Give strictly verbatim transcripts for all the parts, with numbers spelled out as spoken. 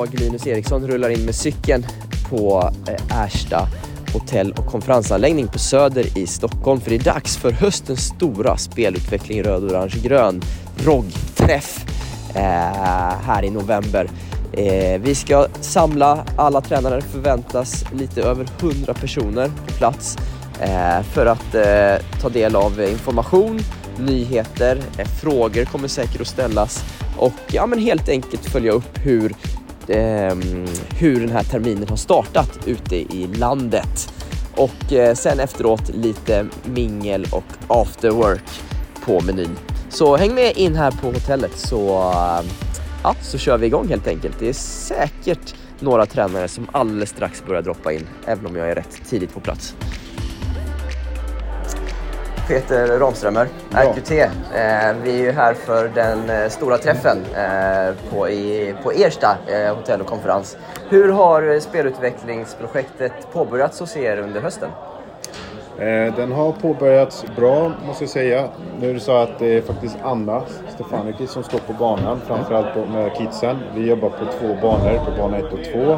jag, Linus Eriksson, rullar in med cykeln på eh, Ersta hotell- och konferensanläggning på Söder i Stockholm. För det är dags för höstens stora spelutveckling röd, orange, grön R O G-träff eh, här i november. Eh, vi ska samla alla tränare, förväntas lite över hundra personer på plats eh, för att eh, ta del av information, nyheter, eh, frågor kommer säkert att ställas och ja, men helt enkelt följa upp hur, eh, hur den här terminen har startat ute i landet. Och eh, sen efteråt lite mingel och after work på menyn. Så häng med in här på hotellet så, äh, ja, så kör vi igång helt enkelt. Det är säkert några tränare som alldeles strax börjar droppa in, även om jag är rätt tidigt på plats. Peter Ramströmer, R Q T. Eh, vi är ju här för den eh, stora träffen eh, på, i, på Ersta eh, hotell och konferens. Hur har spelutvecklingsprojektet påbörjats hos er under hösten? Eh, den har påbörjats bra, måste jag säga. Nu är det så att det är faktiskt Anna Stefanicki som står på banan, framförallt på, med kidsen. Vi jobbar på två banor, på bana ett och två.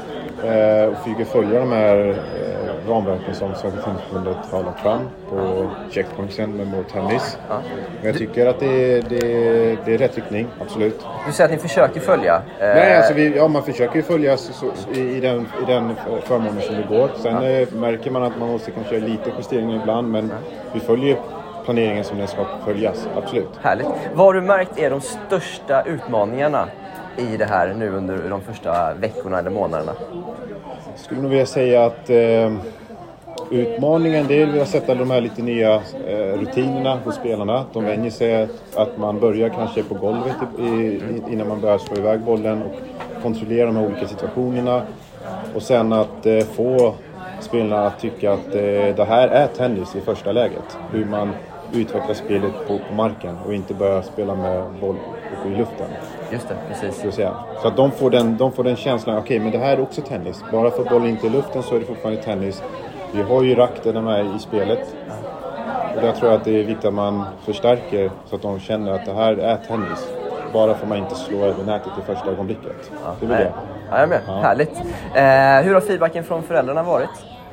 Eh, och försöker följa de här eh, ramverken som Svenska Tennisförbundet har lagt fram på checkpointsen med More Tennis. Ja. Men jag tycker att det är, det, är, det är rätt riktning, absolut. Du säger att ni försöker följa? Eh... Nej, alltså vi, ja, man försöker ju följa så, så, i, i, den, i den förmånen som det går. Sen ja. eh, märker man att man måste kanske göra lite justeringar ibland, men ja. vi följer planeringen som den ska följas, absolut. Härligt. Vad har du märkt är de största utmaningarna i det här nu under de första veckorna eller månaderna? Jag skulle nog vilja säga att eh, utmaningen det är att vi har sett alla de här lite nya eh, rutinerna hos spelarna. De vänjer sig att, att man börjar kanske på golvet i, i, innan man börjar slå iväg bollen och kontrollera de här olika situationerna. Och sen att eh, få spelarna att tycka att eh, det här är tennis i första läget. Hur man utvecklar spelet på, på marken och inte börja spela med boll uppe i luften. Just det, precis. Så att de får den, de får den känslan, okej okay, men det här är också tennis. Bara för bollen inte i luften så är det fortfarande tennis. Vi har ju rakten med i spelet. Och där tror jag att det är viktigt att man förstärker så att de känner att det här är tennis. Bara för att man inte slår över nätet i första ögonblicket. Ja, det är det. Ja, jag är med. Ja. Härligt. Eh, hur har feedbacken från föräldrarna varit?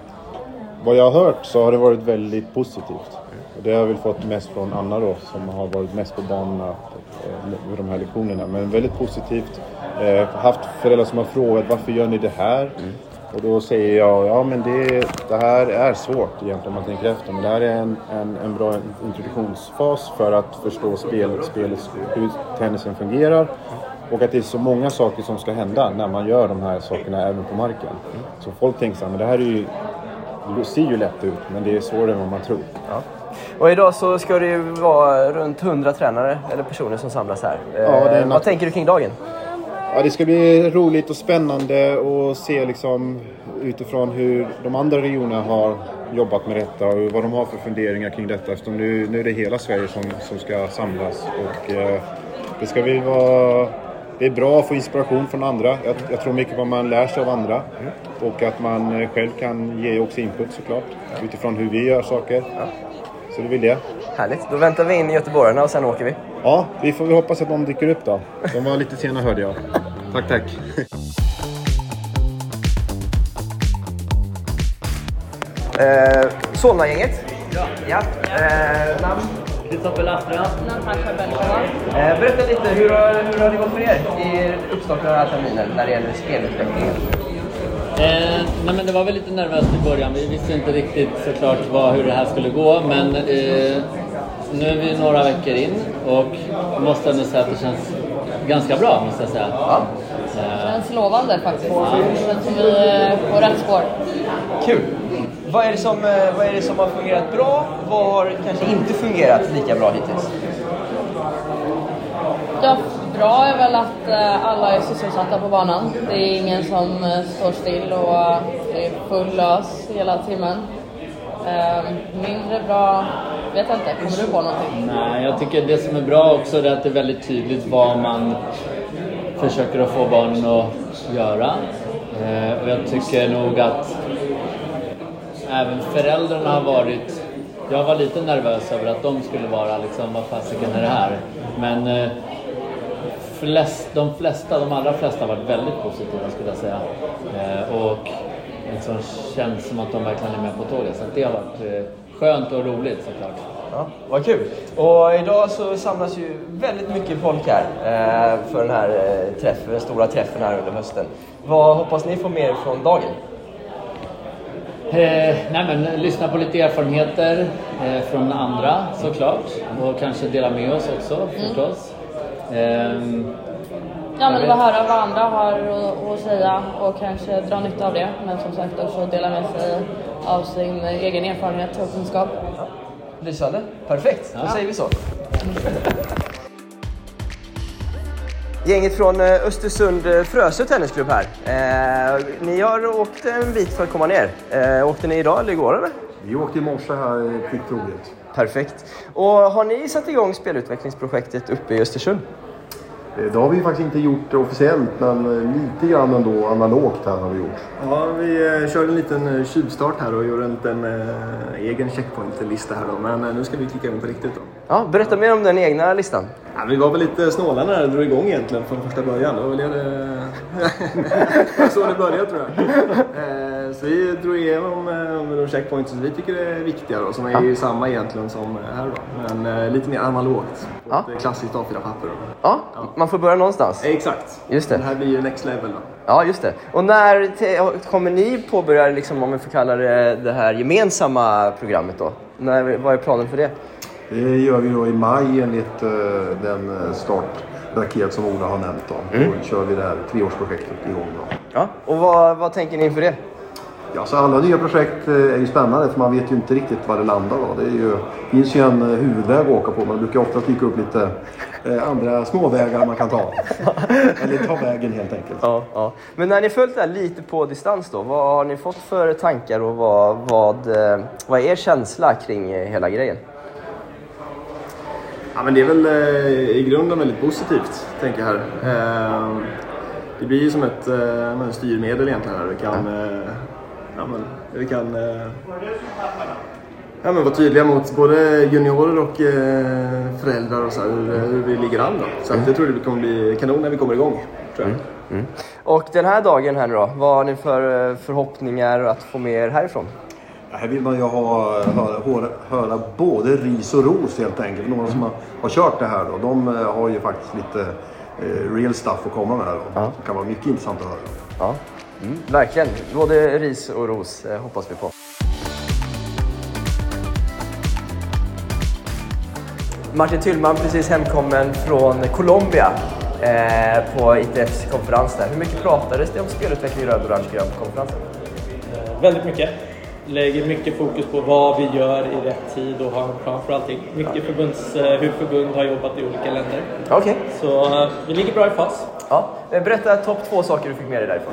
Vad jag har hört så har det varit väldigt positivt. Och det har jag väl fått mest från Anna då, som har varit mest på banorna med de här lektionerna. Men väldigt positivt. Jag har haft föräldrar som har frågat varför gör ni det här? Mm. Och då säger jag, ja men det, det här är svårt egentligen om man tänker efter. Men det här är en, en, en bra introduktionsfas för att förstå spel, spelet, hur tennisen fungerar. Och att det är så många saker som ska hända när man gör de här sakerna även på marken. Mm. Så folk tänker så här, men det här är ju, det ser ju lätt ut men det är svårare än vad man tror. Ja. Och idag så ska det ju vara runt hundra tränare eller personer som samlas här. Ja, det är eh, vad tänker du kring dagen? Ja, det ska bli roligt och spännande att se liksom utifrån hur de andra regionerna har jobbat med detta och vad de har för funderingar kring detta. Eftersom nu, nu är det hela Sverige som, som ska samlas och eh, det ska väl vara... Det är bra att få inspiration från andra. Jag, jag tror mycket på att man lär sig av andra. Mm. Och att man själv kan ge också input såklart. Utifrån hur vi gör saker. Ja. Så det vill det. Härligt. Då väntar vi in i Göteborgarna och sen åker vi. Ja, vi får vi hoppas att de dyker upp då. De var lite sena hörde jag. Tack, tack. eh, Solna-gänget. Ja. Ja. Eh, namn? Kristoffer Lastra. Natasha Belkova. Eh, berätta lite, hur har, hur har det gått för er i uppstarten av den här terminen när det gäller spelutvecklingen? Eh, nej men det var väl lite nervöst i början. Vi visste inte riktigt såklart vad, hur det här skulle gå. Men eh, nu är vi några veckor in och måste ändå säga att det känns ganska bra, måste jag säga. Ja. Det känns lovande faktiskt. Ja. Det känns som vi är på rätt spår. Kul! Vad är det som, vad är det som har fungerat bra? Vad har kanske inte fungerat lika bra hittills? Ja, bra är väl att alla är sysselsatta på banan. Det är ingen som står still och är full lös hela timmen. Mindre bra, vet jag inte. Kommer du på någonting? Nej, jag tycker det som är bra också är att det är väldigt tydligt vad man försöker att få barnen att göra. Och jag tycker nog att även föräldrarna har varit... Jag var lite nervös över att de skulle vara liksom, vad fasiken är det här? Men flest, de flesta, de allra flesta har varit väldigt positiva skulle jag säga. Eh, och liksom känns som att de verkligen är med på tåget. Så det har varit eh, skönt och roligt såklart. Ja, vad kul. Och idag så samlas ju väldigt mycket folk här eh, för den här eh, träffen, den stora träffen här under hösten. Vad hoppas ni få mer från dagen? Eh, nej men lyssna på lite erfarenheter eh, från andra såklart. Och kanske dela med oss också mm. förstås. Eh, Ja, men bara höra vad andra har att, att säga och kanske dra nytta av det. Men som sagt också dela med sig av sin egen erfarenhet och kunskap. Ja. Lysande. Perfekt. Då ja. säger vi så. Gänget från Östersund Frösö tennisklubb här. Eh, ni har åkt en bit för att komma ner. Eh, åkte ni idag eller igår eller? Vi åkte i morse här plikttroget. Perfekt. Och har ni satt igång spelutvecklingsprojektet uppe i Östersund? Det har vi faktiskt inte gjort officiellt, men lite grann ändå analogt här har vi gjort. Ja, vi körde en liten tjuvstart här och gjorde en liten äh, egen checkpoint-lista här då. Men äh, nu ska vi klicka in på riktigt då. Ja, berätta mer om den egna listan. Ja, vi var väl lite snåla när det drog igång egentligen från första början. Då blev det så det började tror jag. Eh, så vi drog igenom eh, de checkpoints som vi tycker är viktiga då, som är ju samma egentligen som här då. Men eh, lite mer analogt. Ja. Ett klassiskt A fyra papper då. Ja, ja, man får börja någonstans. Exakt. Just det. Det här blir ju next level då. Ja, just det. Och när te- kommer ni påbörja, liksom, om vi får kalla det, det här gemensamma programmet då? När, vad är planen för det? Det gör vi då i maj enligt uh, den startraket som Ola har nämnt då. Mm. Då kör vi det här treårsprojektet igång då. Ja, och vad, vad tänker ni inför det? Ja, så alla nya projekt är ju spännande för man vet ju inte riktigt var det landar då. Det är ju, finns ju en huvudväg att åka på, men det brukar ofta dyka upp lite eh, andra småvägar man kan ta. Eller ta vägen helt enkelt. Ja, ja. Men när ni följt det här lite på distans då, vad har ni fått för tankar och vad, vad, vad är er känsla kring hela grejen? Ja, men det är väl eh, i grunden väldigt positivt, tänker jag här. Eh, det blir ju som ett eh, styrmedel egentligen här. Vi kan, eh, ja, men, vi kan eh, ja, men vara tydliga mot både juniorer och eh, föräldrar och så här, hur, hur vi ligger an då. Så mm. att jag tror det kommer bli kanon när vi kommer igång, tror jag. Mm. Mm. Och den här dagen här nu då, vad har ni för förhoppningar att få med er härifrån? Här vill man ju ha, höra, höra både ris och ros helt enkelt. Några som har, har kört det här då, de har ju faktiskt lite eh, real stuff att komma med här då. Ja. Det kan vara mycket intressant att höra. Ja, mm, verkligen. Både ris och ros eh, hoppas vi på. Martin Tyllman, precis hemkommen från Colombia eh, på I T F:s konferens där. Hur mycket pratades det om spelutveckling i röd och orange grön på konferensen? Eh, väldigt mycket. Lägger mycket fokus på vad vi gör i rätt tid och har en plan för allting. Mycket förbunds, hur förbund har jobbat i olika länder. Okej. Okay. Så uh, vi ligger bra i fas. Ja. Berätta topp två saker du fick med dig därifrån.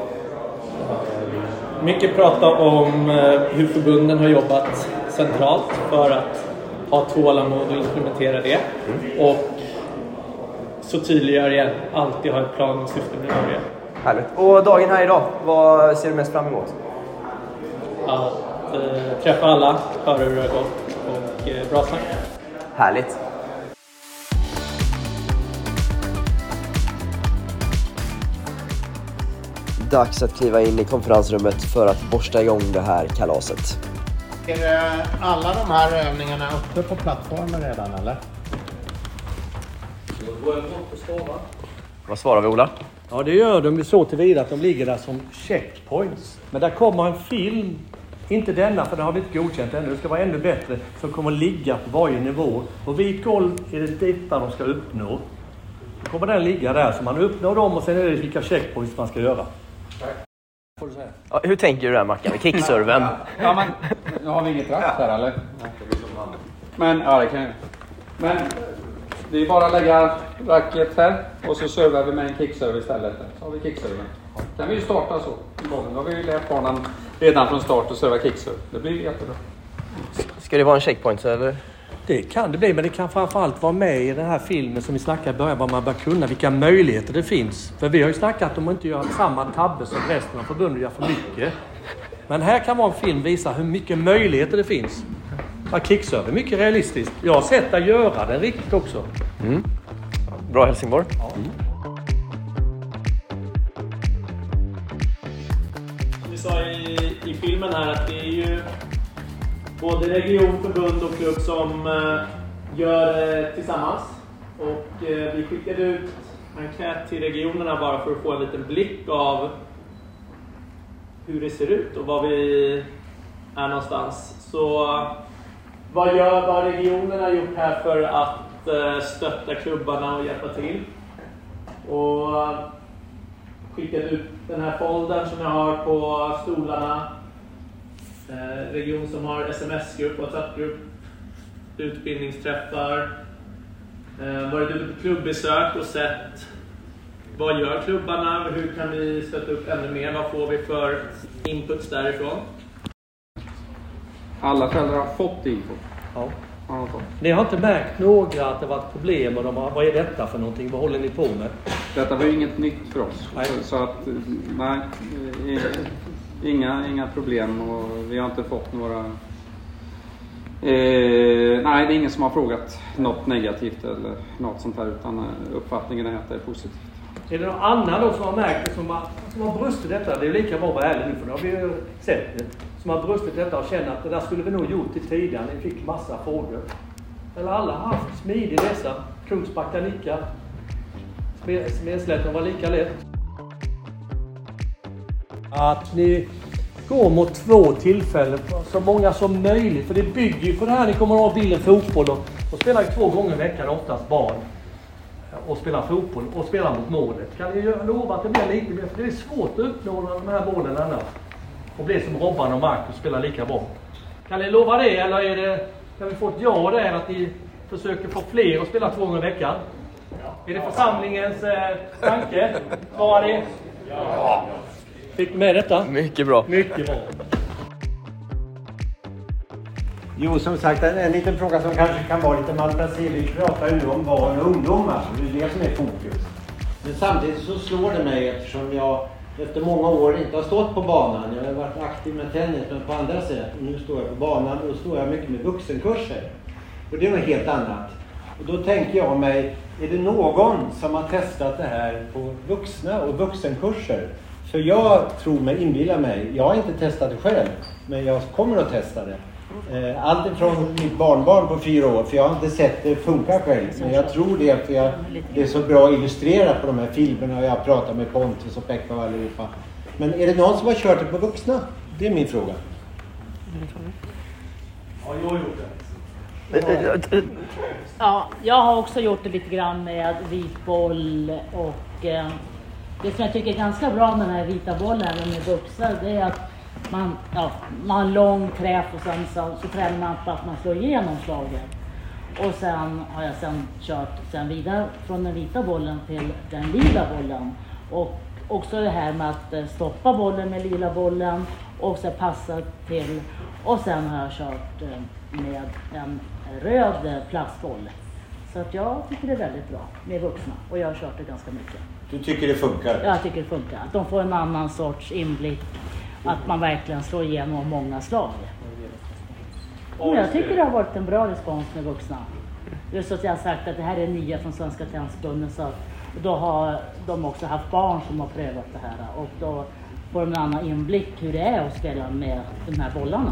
Mycket prata om uh, hur förbunden har jobbat centralt för att ha tålamod och implementera det. Mm. Och så tydliggör igen, alltid ha en plan och syfte med det. Härligt. Och dagen här idag, vad ser du mest fram emot? Att eh, träffa alla, höra hur det har gått och eh, bra snack. Härligt. Dags att kliva in i konferensrummet för att borsta igång det här kalaset. Är alla de här övningarna uppe på plattformen redan eller? Vad svarar vi, Ola? Ja, det gör de så tillvida att de ligger där som checkpoints. Men där kommer en film, inte denna för det har vi inte godkänt ännu, det ska vara ännu bättre, som kommer ligga på varje nivå. Och vit golv är det detta de ska uppnå. Då kommer den ligga där så man uppnår dem och sen är det vilka checkpoints man ska göra. Får du säga. Ja, hur tänker du där, Mackan, med kickserven? Ja, men nu har vi inget rack här eller? Men ja, det kan jag. Men det är bara att lägga racket här och så servar vi med en kickserve istället. Så har vi kickserven. Kan vi ju starta så. Då har vi ju lärt barnen redan från start att serva kickserve. Det blir jättebra. Ska det vara en checkpoint eller? Det kan det bli, men det kan framförallt vara med i den här filmen som vi snackade i början, vad man bör kunna, vilka möjligheter det finns. För vi har ju snackat om att inte göra samma tabbe som resten av förbundet gör för mycket. Men här kan vara en film visa hur mycket möjligheter det finns. Ja, kickserve är mycket realistiskt. Jag har sett att göra det riktigt också. Mm. Bra Helsingborg. Ja. Mm. Som vi sa i, i filmen här att det är ju både region, förbund och klubb som uh, gör det uh, tillsammans. Och uh, vi skickade ut enkät till regionerna bara för att få en liten blick av hur det ser ut och var vi är någonstans. Så uh, vad gör vad regionerna gjort här för att uh, stötta klubbarna och hjälpa till? Och uh, skickat ut den här foldern som jag har på stolarna. Eh, region som har sms-grupp, WhatsApp-grupp, utbildningsträffar. Eh, varit ute på klubbbesök och sett vad gör klubbarna, hur kan vi stötta upp ännu mer, vad får vi för inputs därifrån. Alla föräldrar har fått info. Ja. Ja, ni har inte märkt några att det varit problem och de har, vad är detta för någonting, vad håller ni på med? Detta var ju inget nytt för oss. Nej. Så att, nej, inga, inga problem och vi har inte fått några... Eh, nej, det är ingen som har frågat något negativt eller något sånt här, utan uppfattningen är att det är positivt. Är det någon annan då som har märkt det, som har, som har brustit detta? Det är lika bra att vara ärlig nu, för det har vi ju sett det. Som har brustit detta och känner att det där skulle vi nog gjort i tidigare. Ni fick massa frågor. Eller alla har haft smidig resa. Kungsbacka lika. Smedslätten var lika lätt. Att ni går mot två tillfällen, så många som möjligt. För det bygger ju på det här. Ni kommer att ha bilden fotboll och, och spelar ju två gånger i veckan, oftast barn. Och spelar fotboll och spelar mot målet. Kan ni lova att det blir lite mer? För det är svårt att uppnå de här målen annars. Och bli som Robban och Marcus spelar lika bra. Kan ni lova det, eller är det, kan vi få ett ja där att ni försöker få fler att spela två gånger i veckan? Ja. Är det församlingens eh, tanke? Svarar ni? Ja. Fick med detta? Mycket bra. Mycket bra. Jo, som sagt, en, en liten fråga som kanske kan vara lite malplacerad. Vi pratar ju nu om barn och ungdomar. Det är det som är fokus. Men samtidigt så slår det mig, eftersom jag efter många år inte har stått på banan. Jag har varit aktiv med tennis, men på andra sätt. Nu står jag på banan och då står jag mycket med vuxenkurser. Och det är något helt annat. Och då tänker jag mig, är det någon som har testat det här på vuxna och vuxenkurser? För jag tror mig, inbillar mig, jag har inte testat det själv, men jag kommer att testa det. Allt ifrån mitt barnbarn på fyra år, för jag har inte sett det funka själv. Men jag tror det, för jag, det är så bra illustrerat på de här filmerna och jag pratar med Pontus och Pekka och allihopa. Men är det någon som har kört det på vuxna? Det är min fråga. Ja, jag har gjort det. Ja, jag har också gjort det lite grann med vit boll och eh, det som jag tycker är ganska bra med den här vita bollen med vuxna, det är att man, ja, man har lång träff och sen så, så tränar man på att man slår igenom slaget. Och sen har jag sen kört sen vidare från den vita bollen till den lila bollen. Och också det här med att stoppa bollen med lila bollen och sen passa till. Och sen har jag kört med en röd plastboll. Så att jag tycker det är väldigt bra med vuxna och jag har kört det ganska mycket. Du tycker det funkar? Jag tycker det funkar. Att de får en annan sorts inblick. Att man verkligen slår igenom många slag. Men jag tycker det har varit en bra respons med vuxna. Just att jag har sagt att det här är nya från Svenska Tennisförbundet. Så då har de också haft barn som har prövat det här. Och då får de en annan inblick hur det är att spela med de här bollarna.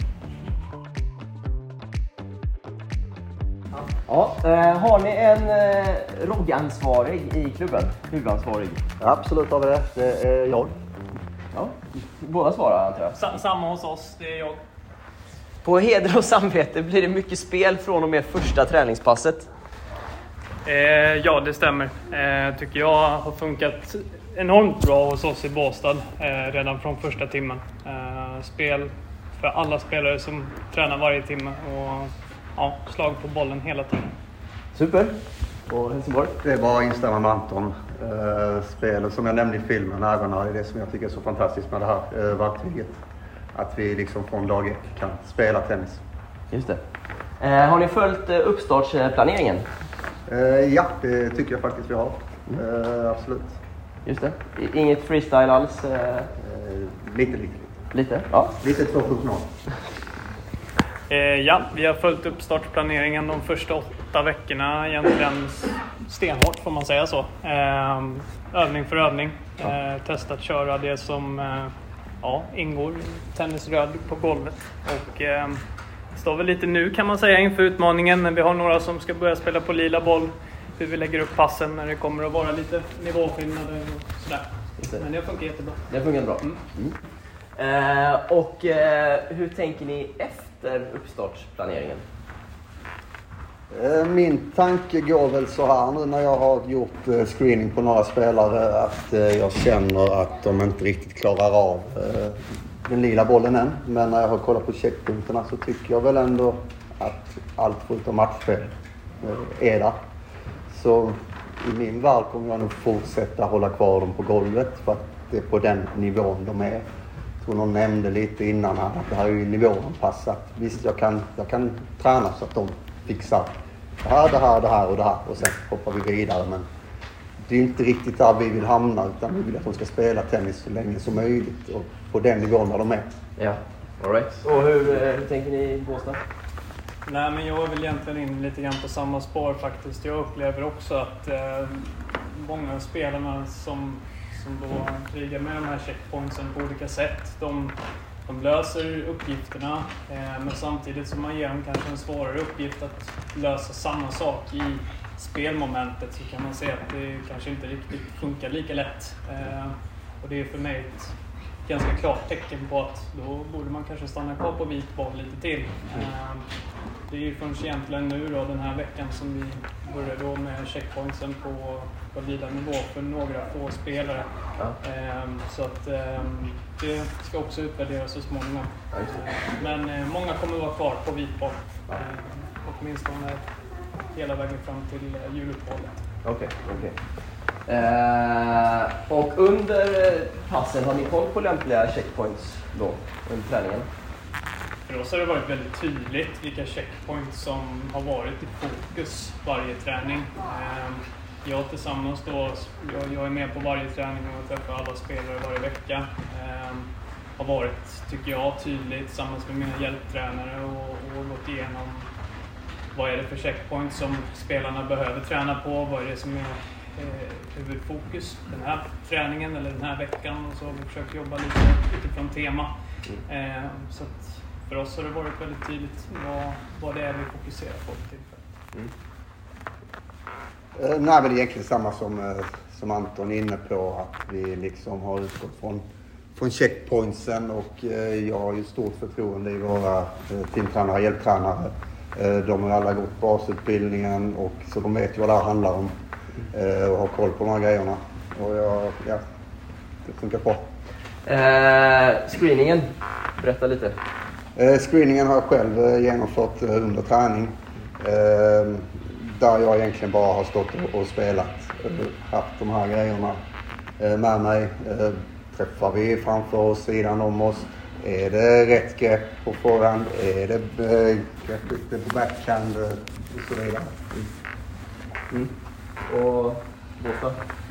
Ja, eh, har ni en eh, roggansvarig i klubben? Huvudansvarig? Absolut har vi det. Det är jag. Ja, båda svarar antar jag. Sa- samma hos oss, det är jag. På heder och samvete blir det mycket spel från och med första träningspasset. Eh, ja, det stämmer. Eh, tycker jag har funkat enormt bra hos oss i Båstad eh, redan från första timmen. Eh, spel för alla spelare som tränar varje timme och ja, slag på bollen hela tiden. Super. Och Helsingborg? Det är bara att instämma med Anton. Uh, spelet som jag nämnde i filmen, ögonen, är det som jag tycker är så fantastiskt med det här uh, verktyget. Att vi liksom från dag ett kan spela tennis. Just det. Eh, har ni följt uh, uppstartsplaneringen? Uh, ja, det tycker jag faktiskt vi har. Uh, absolut. Just det. I- inget freestyle alls? Uh... Uh, lite, lite. Lite? Ja. Lite två punkt noll. Eh, ja, vi har följt upp startplaneringen de första åtta veckorna egentligen stenhårt, får man säga så. Eh, övning för övning. Eh, testat köra det som eh, ja, ingår i tennisröd på golvet. Och eh, det står väl lite nu, kan man säga, inför utmaningen. Men vi har några som ska börja spela på lila boll. Hur vi lägger upp passen när det kommer att vara lite nivåskillnader och sådär. Men det funkar jättebra. Det funkar bra. Mm. Mm. Eh, och eh, hur tänker ni efter uppstartsplaneringen? Min tanke går väl så här nu när jag har gjort screening på några spelare att jag känner att de inte riktigt klarar av den lila bollen än. Men när jag har kollat på checkpunkterna så tycker jag väl ändå att allt förutom matchspel är där. Så i min värld kommer jag nog fortsätta hålla kvar dem på golvet för att det är på den nivån de är. Jag tror någon nämnde lite innan här att det här är ju nivåanpassat. Visst, jag kan, jag kan träna så att de fixar det här, det här, det här och det här och sen hoppar vi vidare. Men det är inte riktigt där vi vill hamna utan vi vill att de ska spela tennis så länge som möjligt och på den nivån där de är. Ja, all right. Och hur, hur tänker ni i Båstad? Nej, men jag är väl egentligen in lite grann på samma spår faktiskt. Jag upplever också att eh, många av spelarna som, som då krigar med de här checkpointsen på olika sätt, de, de löser uppgifterna eh, men samtidigt som man ger dem kanske en svårare uppgift att lösa samma sak i spelmomentet så kan man se att det kanske inte riktigt funkar lika lätt. Eh, och det är för mig ett ganska klart tecken på att då borde man kanske stanna kvar på vit boll lite till. Eh, Det är ju förrän egentligen nu då, den här veckan som vi börjar då med checkpointsen på, på lila nivå för några få spelare. Ja. Ehm, så att ehm, det ska också utvärderas så småningom. Ja, men eh, många kommer vara kvar på vit boll. Ja. Ehm, åtminstone hela vägen fram till eh, juluppehållet. Okej, okej. Ehm, och under passen, har ni koll på lämpliga checkpoints då under träningen? För oss har det varit väldigt tydligt vilka checkpoints som har varit i fokus varje träning. Jag tillsammans då, jag är med på varje träning och träffar alla spelare varje vecka. Har varit, tycker jag, tydligt tillsammans med mina hjälptränare och, och gått igenom vad är det för checkpoints som spelarna behöver träna på, vad är det som är eh, huvudfokus den här träningen eller den här veckan, och så har vi försökt jobba lite utifrån tema. Eh, så att för oss har det varit väldigt tydligt vad, vad det är vi fokuserar på för tillfället. Mm. Eh, nej, men det är egentligen samma som, eh, som Anton är inne på, att vi liksom har utgått från, från checkpointsen och eh, jag har ju stort förtroende i våra eh, teamtränare och hjälptränare. Eh, de har alla gått basutbildningen och så de vet ju vad det här handlar om eh, och har koll på de här grejerna. Och jag, ja, det funkar bra. Eh, screeningen, berätta lite. Eh, screeningen har jag själv eh, genomfört eh, under träning. Eh, där jag egentligen bara har stått och, och spelat. Eh, haft de här grejerna eh, med mig. Eh, träffar vi framför oss, sidan om oss. Är det rätt grepp på förhand? Är det eh, grepp på backhand? Eh, och så vidare. Mm. Och Båstad?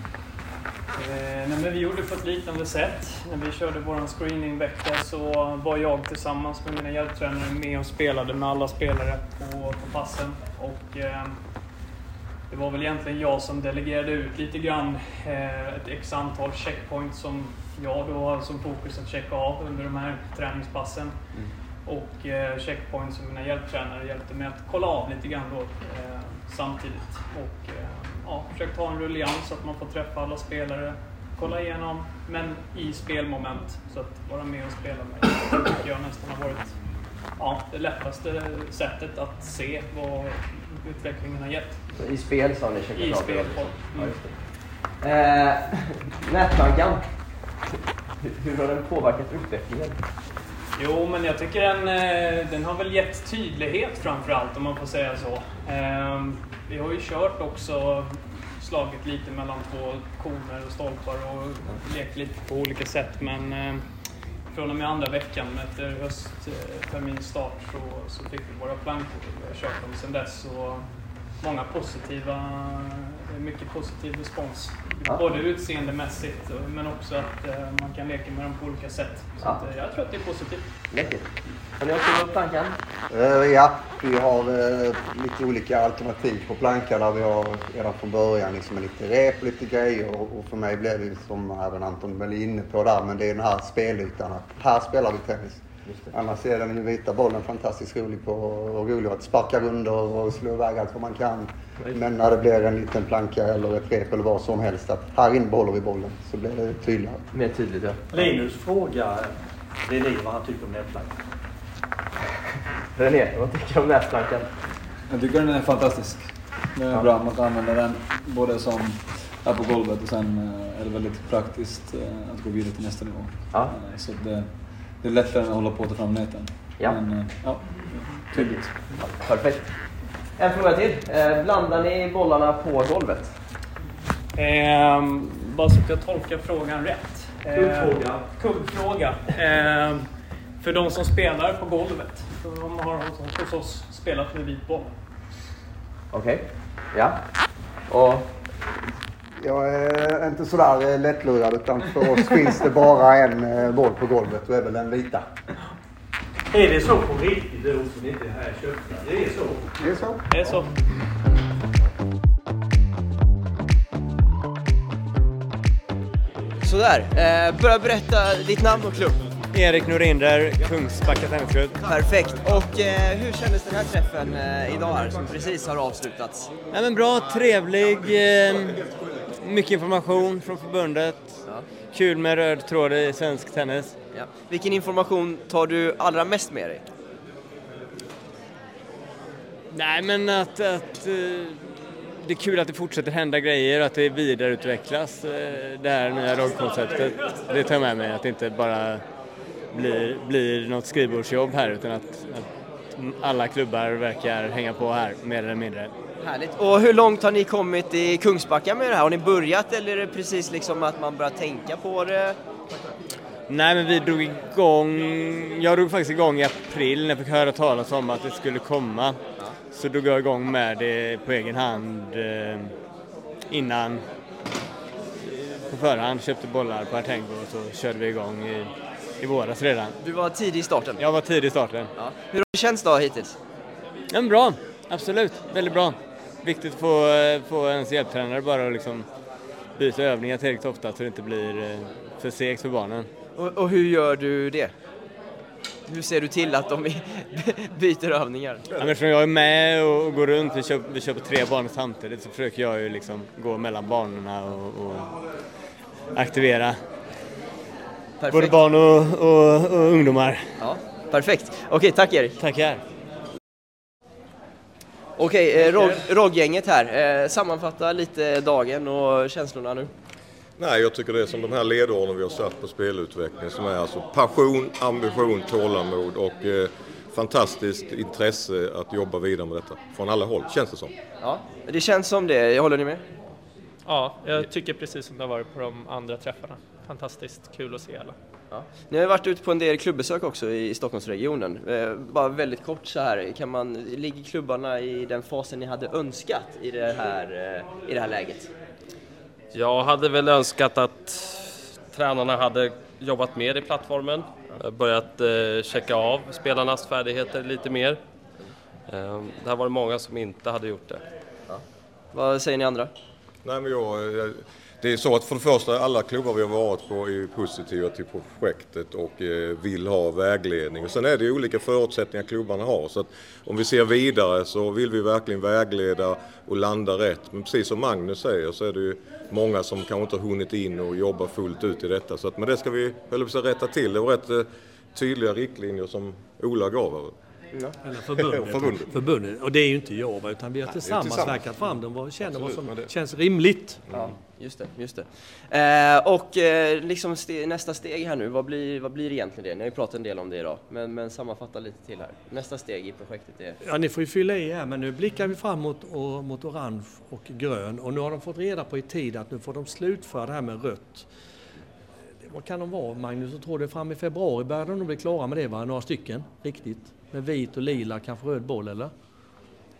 Eh, nej, men vi gjorde på ett liknande sätt. När vi körde vår screeningvecka så var jag tillsammans med mina hjälptränare med och spelade med alla spelare på, på passen. Och eh, det var väl egentligen jag som delegerade ut lite grann eh, ett x antal checkpoints som jag då har som fokus att checka av under de här träningspassen. Mm. Och eh, checkpoints som mina hjälptränare hjälpte mig att kolla av lite grann då eh, samtidigt. Och eh, ja, försökt ha en rullians så att man får träffa alla spelare, kolla igenom, men i spelmoment så att vara med och spela med. Det tycker jag nästan har varit ja, det lättaste sättet att se vad utvecklingen har gett. Så i spel så har ni checkat I av spel, det? mm. Ja, eh, nätbankan, hur, hur har den påverkat utvecklingen? Jo, men jag tycker den, den har väl gett tydlighet framförallt, om man får säga så. Vi har ju kört också, slagit lite mellan två koner och stolpar och lekt lite på olika sätt. Men från och med andra veckan efter höstterminstart så, så fick vi våra plankor och vi har kört dem sedan dess. Och många positiva, mycket positiv respons. Ja. Både utseendemässigt men också att uh, man kan leka med dem på olika sätt. Så Ja. att, uh, jag tror att det är positivt. Läckert. Har ni också upp plankan? Uh, ja, vi har uh, lite olika alternativ på plankan där vi har redan från början liksom lite rep, lite grejer och, och för mig blev det som även Anton var inne på där, men det är den här spelytan. Här spelar vi tennis. Annars är den ju vita bollen fantastiskt rolig på och rolig att sparka runder och slå iväg allt vad man kan. Men när det blir en liten planka eller ett rep eller vad som helst, att här inne behåller vi bollen, så blir det tydligare. Mer tydligt, ja. Linus frågar René vad han tycker om nätplankan. René, vad tycker du om nätplankan? Jag tycker den är fantastisk. Den är Ja. bra, man kan använda den både som här på golvet och sen är det väldigt praktiskt att gå vidare till nästa nivå. Ja. Så det, det är lättare än att hålla på att ta fram näten. Ja. Men ja, tydligt. Ja, perfekt. En fråga till. Eh, blandar ni bollarna på golvet? Ehm, bara så att jag tolkar frågan rätt. Kuggfråga. Ehm, kuggfråga. Ehm, för de som spelar på golvet. De har hos, hos oss spelat med vit boll. Okej. Okay. Ja. Och... Jag är inte sådär lättlurad, utan för oss finns det bara en boll på golvet och är väl den vita. Är det så på riktigt då som inte är här köpta? Det är så. Det är så. Det är så. Sådär. Eh, börja berätta ditt namn och klubb. Erik Norinder, Kungsbacka Tennisklubb. Perfekt. Och eh, hur kändes den här träffen eh, idag här som precis har avslutats? Ja, men bra, trevlig, eh, mycket information från förbundet. Ja. Kul med röd tråd i svensk tennis. Ja. Vilken information tar du allra mest med dig? Nej, men att, att eh, det är kul att det fortsätter hända grejer, att det vidareutvecklas, eh, det här nya rollkonceptet. Det tar jag med mig, att det inte bara blir, blir något skrivbordsjobb här, utan att, att alla klubbar verkar hänga på här, mer eller mindre. Härligt. Och hur långt har ni kommit i Kungsbacka med det här? Har ni börjat eller är det precis liksom att man börjar tänka på det? Nej, men vi drog igång, jag drog faktiskt igång i april när jag fick höra talas om att det skulle komma. Ja. Så drog jag igång med det på egen hand eh, innan, på förhand köpte bollar på Artengo och så körde vi igång i, i våras redan. Du var tidig i starten? Jag var tidig i starten. Ja. Hur har det känts då hittills? Ja, bra, absolut, väldigt bra. Viktigt att få, få ens hjälptränare bara att liksom byta övningar tillräckligt ofta så det inte blir för segt för barnen. Och, och hur gör du det? Hur ser du till att de byter övningar? Ja, men eftersom jag är med och går runt, vi kör, vi kör på tre banor samtidigt, så försöker jag ju liksom gå mellan banorna och, och aktivera perfekt. Både barn och, och, och ungdomar. Ja, perfekt. Okej, tack Erik. Tackar. Okej, eh, Rogg-gänget här. Eh, sammanfatta lite dagen och känslorna nu. Nej, jag tycker det är som de här ledorden vi har satt på spelutveckling som är alltså passion, ambition, tålamod och eh, fantastiskt intresse att jobba vidare med detta från alla håll, känns det som. Ja, det känns som det. Jag håller ni med? Ja, jag tycker precis som det har varit på de andra träffarna. Fantastiskt kul att se alla. Ja. Ni har varit ute på en del klubbesök också i Stockholmsregionen. Eh, bara väldigt kort så här, kan man, ligger klubbarna i den fasen ni hade önskat i det här, eh, i det här läget? Jag hade väl önskat att tränarna hade jobbat mer i plattformen, börjat eh, checka av spelarnas färdigheter lite mer. Eh, det här var det många som inte hade gjort det. Ja. Vad säger ni andra? Nej, men jag, det är så att för det första alla klubbar vi har varit på är positiva till projektet och eh, vill ha vägledning. Och sen är det ju olika förutsättningar klubbarna har. Så att om vi ser vidare så vill vi verkligen vägleda och landa rätt. Men precis som Magnus säger så är det ju många som kanske inte har hunnit in och jobba fullt ut i detta. Så att, men det ska vi höll på att rätta till. Det var rätt eh, tydliga riktlinjer som Ola gav. Ja. Eller förbundet. förbundet. förbundet. Och det är ju inte jag, utan vi har tillsammans, tillsammans verkat fram dem och känner vad som det. känns rimligt. Ja, just det. Just det. Eh, och eh, liksom ste- nästa steg här nu, vad blir, vad blir egentligen det? Ni har ju pratat en del om det idag, men, men sammanfatta lite till här. Nästa steg i projektet är... Ja, ni får ju fylla i här, men nu blickar vi fram mot, och, mot orange och grön. Och nu har de fått reda på i tid att nu får de slutföra det här med rött. Vad kan de vara, Magnus? Jag tror det är fram i februari börjar de bli klara med det, va? Några stycken, riktigt. Med vit och lila, kanske röd boll, eller?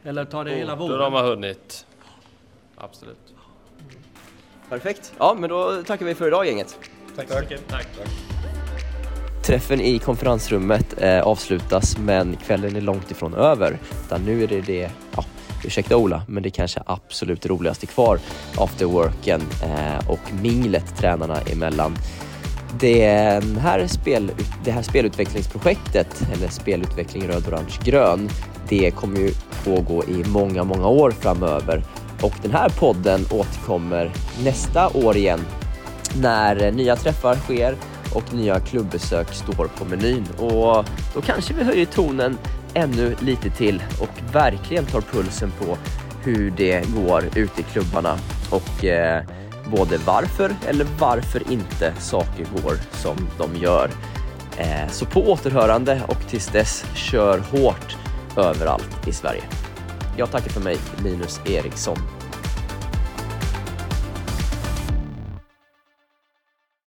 Eller tar det hela våren? Då de har hunnit. Absolut. Perfekt. Ja, men då tackar vi för idag, gänget. Tack så mycket. Tack. Träffen i konferensrummet eh, avslutas, men kvällen är långt ifrån över. Utan nu är det det, ja, ursäkta Ola, men det är kanske absolut roligaste kvar. Afterworken eh, och minglet tränarna emellan. Det här, spel, det här spelutvecklingsprojektet, eller spelutveckling röd, orange, grön, det kommer ju pågå i många, många år framöver. Och den här podden återkommer nästa år igen när nya träffar sker och nya klubbbesök står på menyn. Och då kanske vi höjer tonen ännu lite till och verkligen tar pulsen på hur det går ute i klubbarna och eh, både varför eller varför inte saker går som de gör. Eh, så på återhörande, och tills dess, kör hårt överallt i Sverige. Jag tackar för mig, Linus Eriksson.